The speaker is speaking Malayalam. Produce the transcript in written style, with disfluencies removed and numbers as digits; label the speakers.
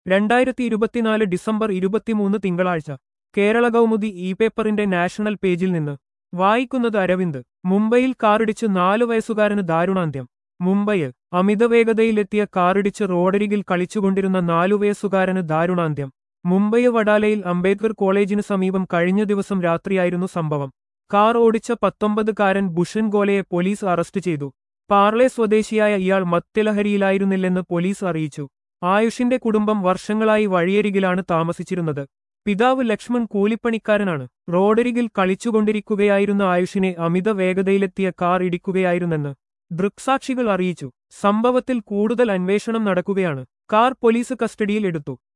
Speaker 1: 2024 ഡിസംബർ 23 തിങ്കളാഴ്ച കേരള കൗമുദി ഇ പേപ്പറിന്റെ നാഷണൽ പേജിൽ നിന്ന് വായിക്കുന്നത് അരവിന്ദ്. മുംബൈയിൽ കാറിടിച്ച് 4 വയസ്സുകാരന് ദാരുണാന്ത്യം. മുംബൈ അമിതവേഗതയിലെത്തിയ കാറിടിച്ച് റോഡരികിൽ കളിച്ചുകൊണ്ടിരുന്ന 4 വയസ്സുകാരന് ദാരുണാന്ത്യം. മുംബൈ വഡാലയിൽ അംബേദ്കർ കോളേജിന് സമീപം കഴിഞ്ഞ ദിവസം രാത്രിയായിരുന്നു സംഭവം. കാർ ഓടിച്ച 19-കാരൻ ഭുഷൻ ഗോലയെ പോലീസ് അറസ്റ്റ് ചെയ്തു. പാർലെ സ്വദേശിയായ ഇയാൾ മദ്യലഹരിയിലായിരുന്നില്ലെന്ന് പോലീസ് അറിയിച്ചു. ആയുഷിന്റെ കുടുംബം വർഷങ്ങളായി വഴിയരികിലാണ് താമസിച്ചിരുന്നത്. പിതാവ് ലക്ഷ്മൺ കൂലിപ്പണിക്കാരനാണ്. റോഡരികിൽ കളിച്ചുകൊണ്ടിരിക്കുകയായിരുന്ന ആയുഷിനെ അമിത വേഗതയിലെത്തിയ കാർ ഇടിക്കുകയായിരുന്നെന്ന് ദൃക്സാക്ഷികൾ അറിയിച്ചു. സംഭവത്തിൽ കൂടുതൽ അന്വേഷണം നടക്കുകയാണ്. കാർ പോലീസ് കസ്റ്റഡിയിൽ എടുത്തു.